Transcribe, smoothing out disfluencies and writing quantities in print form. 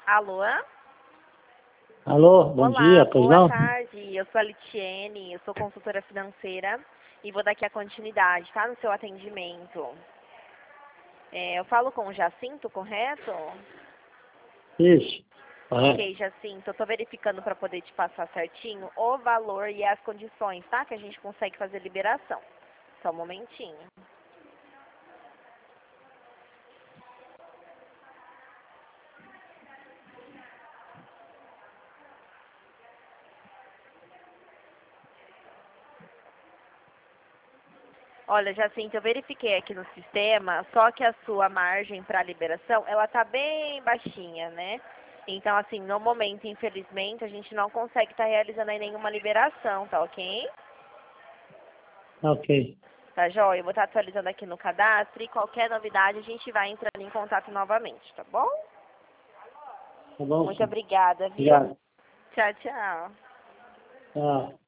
Alô? Alô, bom Olá, dia, pois boa não? tarde. Eu sou a Litiene, eu sou consultora financeira e vou dar aqui a continuidade, tá? No seu atendimento. Eu falo com o Jacinto, correto? Isso, correto. Ok, Jacinto, eu tô verificando para poder te passar certinho o valor e as condições, tá? Que a gente consegue fazer liberação. Só um momentinho. Olha, Jacinto, eu verifiquei aqui no sistema, só que a sua margem para liberação, ela tá bem baixinha, né? Então, assim, no momento, infelizmente, a gente não consegue estar realizando aí nenhuma liberação, tá ok? Ok, Tá, joia? Eu vou estar atualizando aqui no cadastro e qualquer novidade a gente vai entrando em contato novamente, tá bom? tá bom Muito sim. obrigada, viu? Obrigado. Tchau, tchau. Tchau.